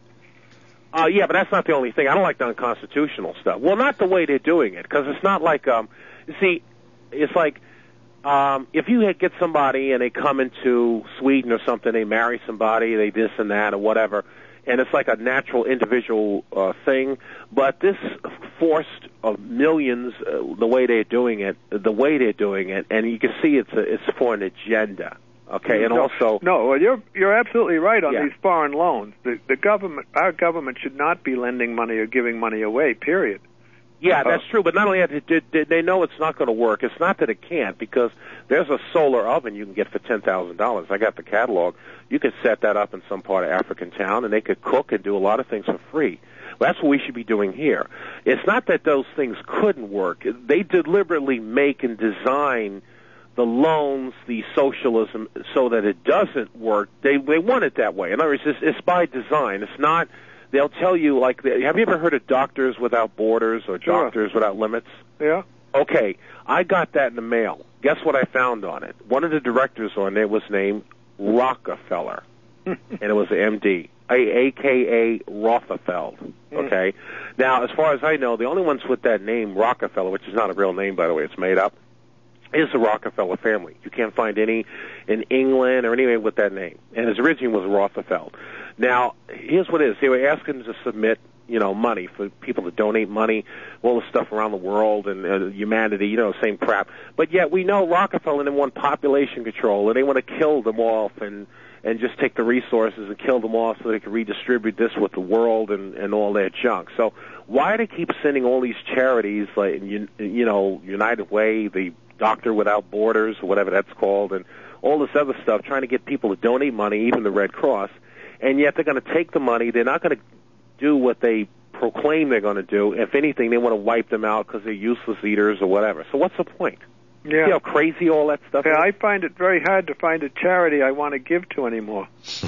Speaker 12: Uh, yeah, but that's not the only thing. I don't like the unconstitutional stuff. Well, not the way they're doing it, because it's not like, um, you see, it's like, um, if you had get somebody and they come into Sweden or something, they marry somebody, they this and that or whatever, and it's like a natural individual uh, thing. But this forced of millions, uh, the way they're doing it, the way they're doing it, and you can see it's a, it's for an agenda. Okay, and
Speaker 7: no,
Speaker 12: also
Speaker 7: no, well, you're you're absolutely right on
Speaker 12: yeah.
Speaker 7: these foreign loans. The the government, our government, should not be lending money or giving money away. Period.
Speaker 12: Yeah, that's true. But not only that, they, they know it's not going to work. It's not that it can't, because there's a solar oven you can get for ten thousand dollars. I got the catalog. You could set that up in some part of African town, and they could cook and do a lot of things for free. Well, that's what we should be doing here. It's not that those things couldn't work. They deliberately make and design the loans, the socialism, so that it doesn't work. They they want it that way. In other words, it's, it's by design. It's not. They'll tell you, like, have you ever heard of Doctors Without Borders or
Speaker 7: Sure.
Speaker 12: Doctors Without Limits?
Speaker 7: Yeah.
Speaker 12: Okay, I got that in the mail. Guess what I found on it? One of the directors on there was named Rockefeller, and it was an M D, a K A Rothefeld. Okay? Now, as far as I know, the only ones with that name, Rockefeller, which is not a real name, by the way, it's made up, is the Rockefeller family. You can't find any in England or anywhere with that name. And his origin was Rothefeld. Now, here's what it is. They were asking to submit, you know, money for people to donate money, all the stuff around the world and uh, humanity, you know, same crap. But yet we know Rockefeller, they want population control, and they want to kill them off and and just take the resources and kill them off so they can redistribute this with the world and, and all that junk. So why do they keep sending all these charities, like, you, you know, United Way, the Doctor Without Borders, or whatever that's called, and all this other stuff, trying to get people to donate money, even the Red Cross, and yet they're going to take the money. They're not going to do what they proclaim they're going to do. If anything, they want to wipe them out because they're useless eaters or whatever. So what's the point?
Speaker 7: Yeah.
Speaker 12: See how crazy all that stuff
Speaker 7: yeah,
Speaker 12: is?
Speaker 7: I find it very hard to find a charity I want to give to anymore.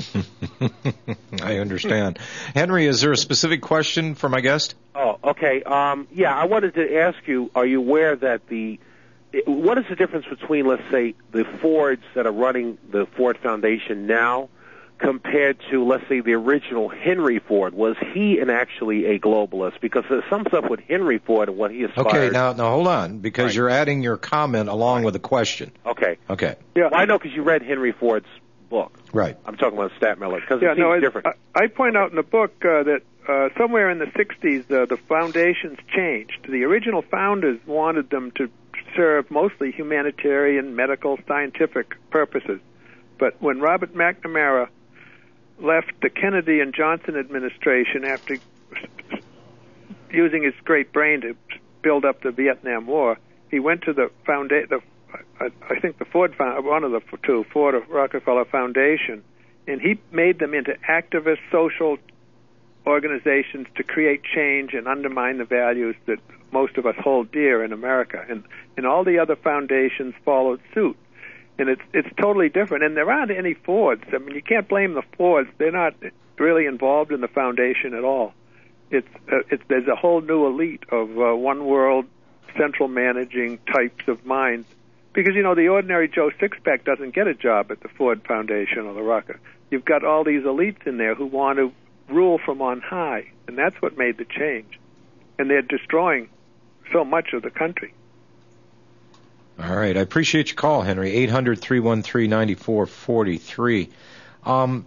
Speaker 2: I understand. Henry, is there a specific question for my guest?
Speaker 12: Oh, okay. Um, yeah, I wanted to ask you, are you aware that the what is the difference between, let's say, the Fords that are running the Ford Foundation now compared to, let's say, the original Henry Ford? Was he an actually a globalist? Because there's some stuff with Henry Ford and what he aspired.
Speaker 2: Okay, now, now hold on, because
Speaker 12: Right.
Speaker 2: you're adding your comment along with a question.
Speaker 12: Okay.
Speaker 2: Okay.
Speaker 7: Yeah.
Speaker 12: Well, I know because you read Henry Ford's book.
Speaker 2: Right.
Speaker 12: I'm talking about Stat Miller because
Speaker 7: Yeah,
Speaker 12: it seems
Speaker 7: no, it's,
Speaker 12: different.
Speaker 7: I, I point out in the book uh, that uh, somewhere in the sixties, uh, the foundations changed. The original founders wanted them to serve mostly humanitarian, medical, scientific purposes. But when Robert McNamara left the Kennedy and Johnson administration after using his great brain to build up the Vietnam War, he went to the founda- the I, I think the Ford found one of the two Ford or Rockefeller Foundation, and he made them into activist social organizations to create change and undermine the values that most of us hold dear in America, and and all the other foundations followed suit. And it's it's totally different. And there aren't any Fords. I mean, you can't blame the Fords. They're not really involved in the foundation at all. It's uh, it's there's a whole new elite of uh, one world central managing types of minds. Because, you know, the ordinary Joe Sixpack doesn't get a job at the Ford Foundation or the Rocket. You've got all these elites in there who want to rule from on high, and that's what made the change. And they're destroying so much of the country.
Speaker 2: All right. I appreciate your call, Henry. eight hundred, three one three, nine four four three. Um,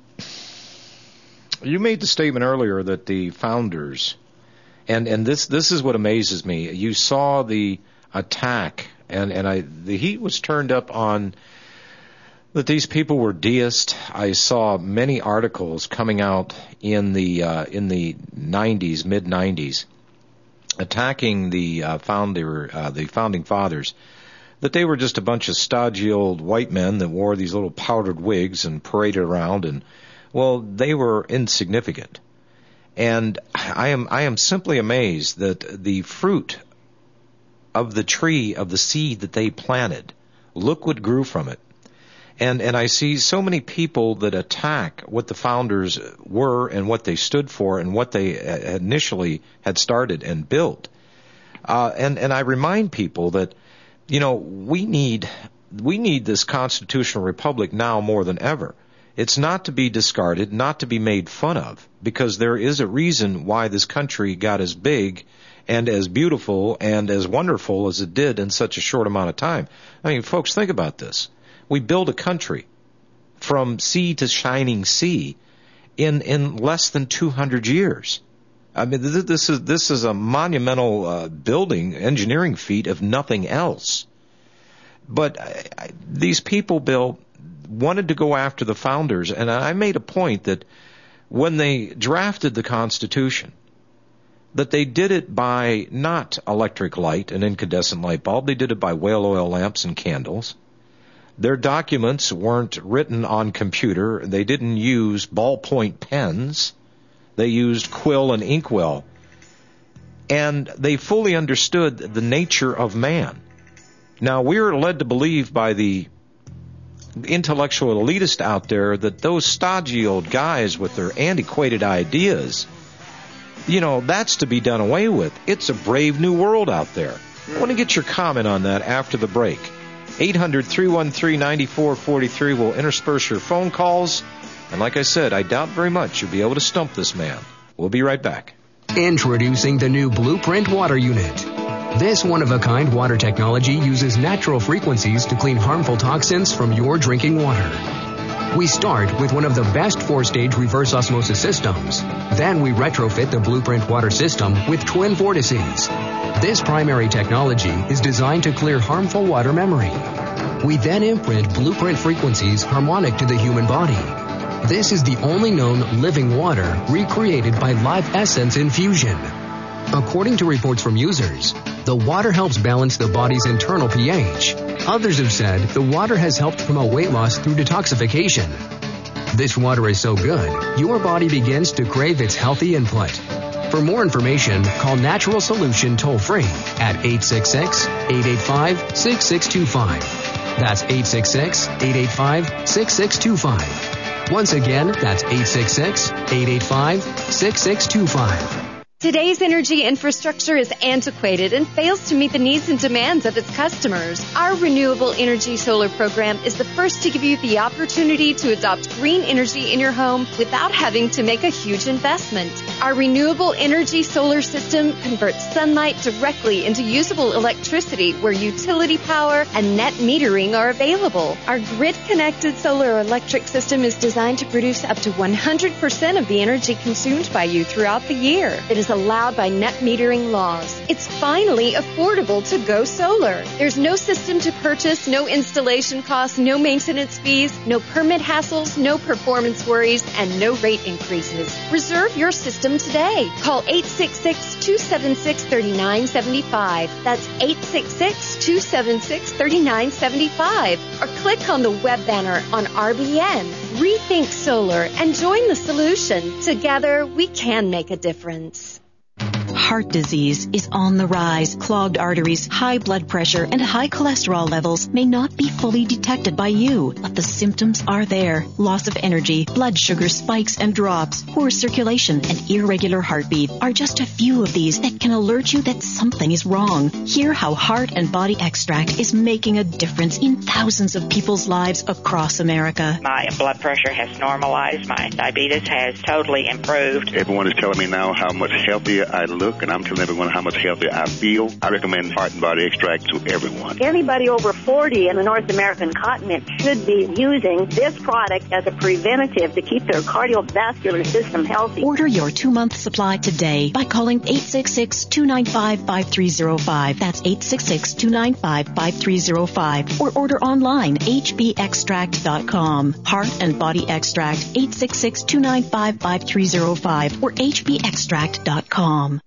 Speaker 2: you made the statement earlier that the founders, and, and this, this is what amazes me. You saw the attack, and, and I, the heat was turned up on that these people were deists. I saw many articles coming out in the uh, in the nineties, mid nineties, attacking the uh, founder, uh, the founding fathers, that they were just a bunch of stodgy old white men that wore these little powdered wigs and paraded around, and well, they were insignificant. And I am I am simply amazed that the fruit of the tree of the seed that they planted, look what grew from it. And and I see so many people that attack what the founders were and what they stood for and what they initially had started and built. Uh, and, and I remind people that, you know, we need we need this constitutional republic now more than ever. It's not to be discarded, not to be made fun of, because there is a reason why this country got as big and as beautiful and as wonderful as it did in such a short amount of time. I mean, folks, think about this. We build a country from sea to shining sea in in less than two hundred years. I mean, this is this is a monumental uh, building engineering feat, if nothing else. But I, I, these people, Bill, wanted to go after the founders, and I made a point that when they drafted the Constitution, that they did it by not electric light, an incandescent light bulb. They did it by whale oil lamps and candles. Their documents weren't written on computer. They didn't use ballpoint pens. They used quill and inkwell. And they fully understood the nature of man. Now, we're led to believe by the intellectual elitist out there that those stodgy old guys with their antiquated ideas, you know, that's to be done away with. It's a brave new world out there. I want to get your comment on that after the break. eight hundred, three one three, nine four four three will intersperse your phone calls. And like I said, I doubt very much you'll be able to stump this man. We'll be right back.
Speaker 10: Introducing the new Blueprint Water Unit. This one-of-a-kind water technology uses natural frequencies to clean harmful toxins from your drinking water. We start with one of the best four-stage reverse osmosis systems. Then we retrofit the Blueprint water system with twin vortices. This primary technology is designed to clear harmful water memory. We then imprint Blueprint frequencies harmonic to the human body. This is the only known living water recreated by Live Essence infusion. According to reports from users, the water helps balance the body's internal pH. Others have said the water has helped promote weight loss through detoxification. This water is so good, your body begins to crave its healthy input. For more information, call Natural Solution toll-free at eight six six, eight eight five, six six two five. That's eight six six, eight eight five, six six two five. Once again, that's eight six six, eight eight five, six six two five.
Speaker 3: Today's energy infrastructure is antiquated and fails to meet the needs and demands of its customers. Our Renewable Energy Solar program is the first to give you the opportunity to adopt green energy in your home without having to make a huge investment. Our Renewable Energy Solar system converts sunlight directly into usable electricity where utility power and net metering are available. Our grid-connected solar electric system is designed to produce up to one hundred percent of the energy consumed by you throughout the year. It is allowed by net metering laws. It's finally affordable to go solar. There's no system to purchase, no installation costs, no maintenance fees, no permit hassles, no performance worries, and no rate increases. Reserve your system today. Call eight six six, two seven six, three nine seven five. That's eight six six, two seven six, three nine seven five. Or click on the web banner on R B N. Rethink solar and join the solution. Together, we can make a difference.
Speaker 13: Heart disease is on the rise. Clogged arteries, high blood pressure, and high cholesterol levels may not be fully detected by you, but the symptoms are there. Loss of energy, blood sugar spikes and drops, poor circulation, and irregular heartbeat are just a few of these that can alert you that something is wrong. Hear how Heart and Body Extract is making a difference in thousands of people's lives across America.
Speaker 14: My blood pressure has normalized. My diabetes has totally improved.
Speaker 15: Everyone is telling me now how much healthier I look, and I'm telling everyone how much healthier I feel. I recommend Heart and Body Extract to everyone.
Speaker 16: Anybody over forty in the North American continent should be using this product as a preventative to keep their cardiovascular system healthy.
Speaker 13: Order your two-month supply today by calling eight six six, two nine five, five three zero five. That's eight six six, two nine five, five three zero five. Or order online, h b extract dot com. Heart and Body Extract, eight six six, two nine five, five three zero five or h b extract dot com.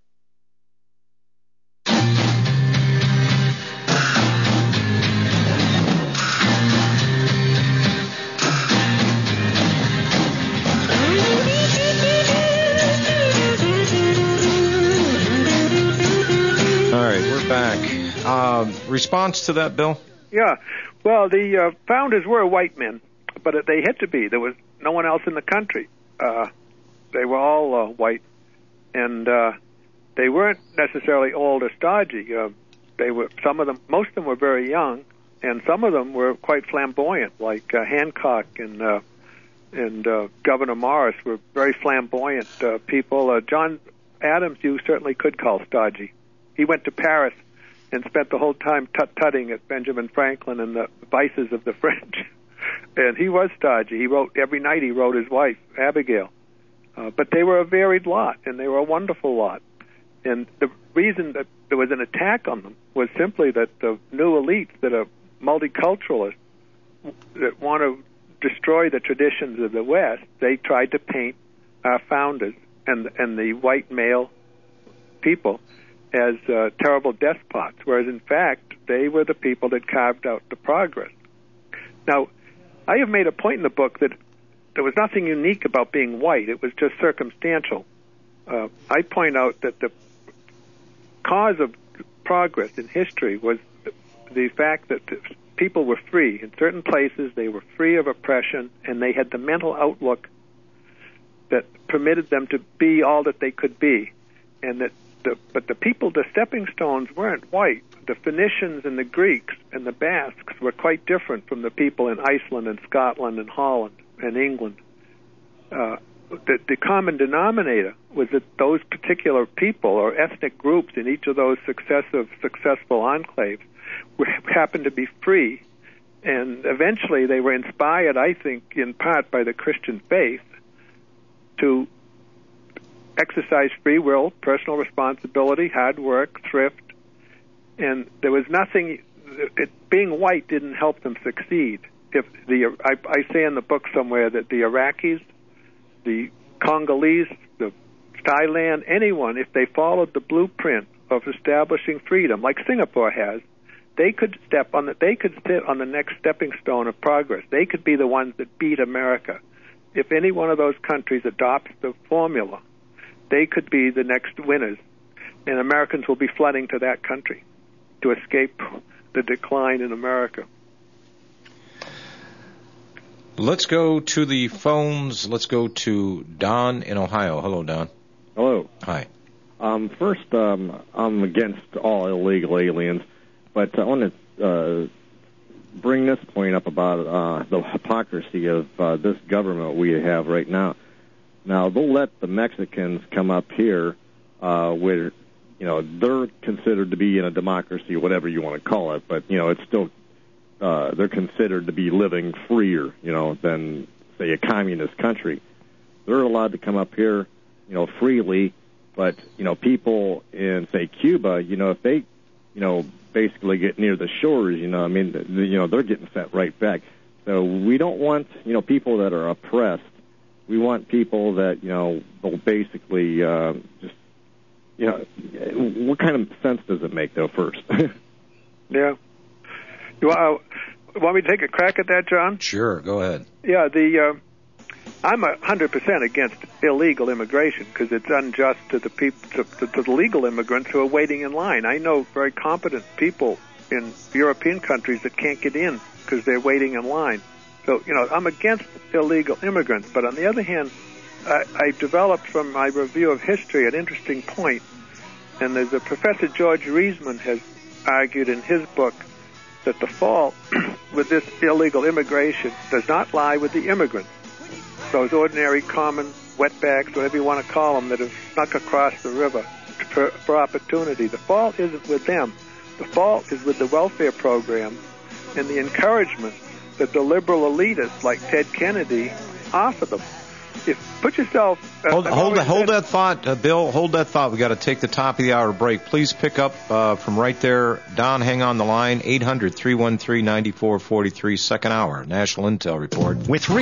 Speaker 2: All right, we're back. Uh, response to that, Bill?
Speaker 7: Yeah. Well, the uh, founders were white men, but they had to be. There was no one else in the country. Uh, they were all uh, white, and uh, they weren't necessarily old or stodgy. Uh, they were some of them. Most of them were very young, and some of them were quite flamboyant, like uh, Hancock and uh, and uh, Gouverneur Morris were very flamboyant uh, people. Uh, John Adams, you certainly could call stodgy. He went to Paris and spent the whole time tut-tutting at Benjamin Franklin and the vices of the French. And he was stodgy. He wrote, every night he wrote his wife, Abigail. Uh, but they were a varied lot, and they were a wonderful lot. And the reason that there was an attack on them was simply that the new elites that are multiculturalists, that want to destroy the traditions of the West, they tried to paint our founders and, and the white male people as uh, terrible despots, whereas in fact they were the people that carved out the progress. Now, I have made a point in the book that there was nothing unique about being white. It was just circumstantial. Uh, I point out that the cause of progress in history was the, the fact that the people were free. In certain places, they were free of oppression, and they had the mental outlook that permitted them to be all that they could be. And that the, but the people, the stepping stones, weren't white. The Phoenicians and the Greeks and the Basques were quite different from the people in Iceland and Scotland and Holland and England. Uh, the, the common denominator was that those particular people or ethnic groups in each of those successive successful enclaves were, happened to be free, and eventually they were inspired, I think, in part by the Christian faith to exercise free will, personal responsibility, hard work, thrift, and there was nothing. It, being white didn't help them succeed. If the I, I say in the book somewhere that the Iraqis, the Congolese, the Thailand, anyone, if they followed the blueprint of establishing freedom, like Singapore has, they could step on the, they could sit on the next stepping stone of progress. They could be the ones that beat America. If any one of those countries adopts the formula, they could be the next winners, and Americans will be flooding to that country to escape the decline in America.
Speaker 2: Let's go to the phones. Let's go to Don in Ohio. Hello, Don.
Speaker 17: Hello.
Speaker 2: Hi.
Speaker 17: Um, first, um, I'm against all illegal aliens, but I want to uh, bring this point up about uh, the hypocrisy of uh, this government we have right now. Now, they'll let the Mexicans come up here uh, where, you know, they're considered to be in a democracy, whatever you want to call it, but, you know, it's still, uh, they're considered to be living freer, you know, than, say, a communist country. They're allowed to come up here, you know, freely, but, you know, people in, say, Cuba, you know, if they, you know, basically get near the shores, you know, I mean, the, you know, they're getting set right back. So we don't want, you know, people that are oppressed. We want people that, you know, will basically uh, just, you know, what kind of sense does it make, though, first?
Speaker 7: Yeah. You want, uh, want me to take a crack at that, John?
Speaker 2: Sure, go ahead.
Speaker 7: Yeah, the uh, I'm one hundred percent against illegal immigration because it's unjust to the people, to, to, to the legal immigrants who are waiting in line. I know very competent people in European countries that can't get in because they're waiting in line. So, you know, I'm against illegal immigrants, but on the other hand, I, I developed from my review of history an interesting point, and there's a Professor George Reisman has argued in his book that the fault with this illegal immigration does not lie with the immigrants, those ordinary, common wetbacks, whatever you want to call them, that have snuck across the river for, for opportunity. The fault isn't with them. The fault is with the welfare program and the encouragement that the liberal elitists like Ted Kennedy offer them. If put yourself uh,
Speaker 2: hold hold, that, hold that thought, uh, Bill. Hold that thought. We got to take the top of the hour break. Please pick up uh, from right there, Don. Hang on the line. eight hundred, three one three, nine four four three. Second hour National Intel Report
Speaker 18: with.